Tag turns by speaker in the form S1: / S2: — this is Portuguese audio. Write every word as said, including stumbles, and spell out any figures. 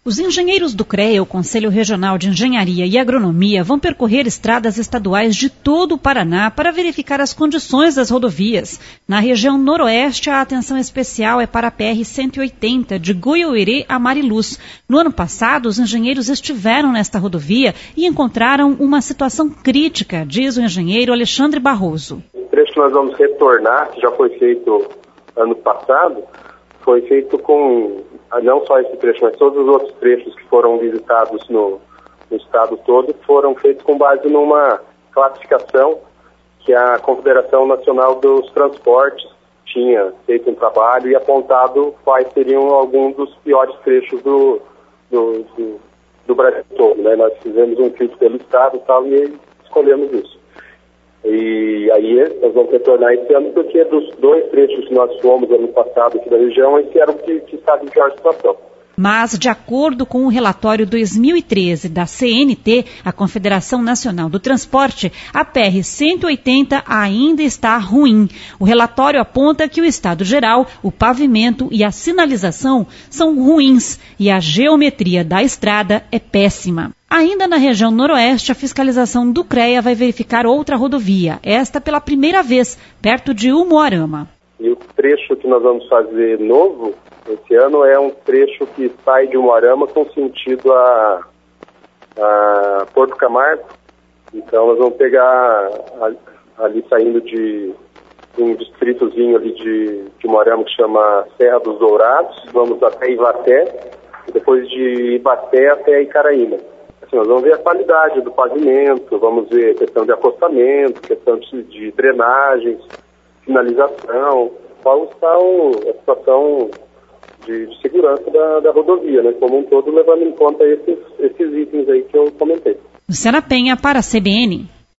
S1: Os engenheiros do CREA, o Conselho Regional de Engenharia e Agronomia, vão percorrer estradas estaduais de todo o Paraná para verificar as condições das rodovias. Na região noroeste, a atenção especial é para a P R cento e oitenta, de Goiuerê a Mariluz. No ano passado, os engenheiros estiveram nesta rodovia e encontraram uma situação crítica, diz o engenheiro Alexandre Barroso.
S2: O trecho que nós vamos retornar, que já foi feito ano passado, foi feito com... não só esse trecho, mas todos os outros trechos que foram visitados no, no estado todo foram feitos com base numa classificação que a Confederação Nacional dos Transportes tinha feito um trabalho e apontado quais seriam alguns dos piores trechos do, do, do, do Brasil todo, né? Nós fizemos um filtro pelo estado e tal, e escolhemos isso. E aí nós vamos retornar esse ano, porque dos dois trechos que nós fomos ano passado aqui da região, esse era o que, que estava em pior situação.
S1: Mas, de acordo com o relatório dois mil e treze da C N T, a Confederação Nacional do Transporte, a P R cento e oitenta ainda está ruim. O relatório aponta que o estado geral, o pavimento e a sinalização são ruins e a geometria da estrada é péssima. Ainda na região noroeste, a fiscalização do CREA vai verificar outra rodovia, esta pela primeira vez, perto de Umuarama.
S2: E o trecho que nós vamos fazer novo esse ano é um trecho que sai de Umuarama com sentido a, a Porto Camargo. Então nós vamos pegar ali saindo de um distritozinho ali de, de Umuarama que chama Serra dos Dourados, vamos até Ivaté, e depois de Ivaté até Icaraína. Assim, nós vamos ver a qualidade do pavimento, vamos ver questão de acostamento, questão de, de drenagens, sinalização, qual está o, a situação de, de segurança da, da rodovia, né? Como um todo, levando em conta esses, esses itens aí que eu comentei.
S1: Luciana Penha para a C B N.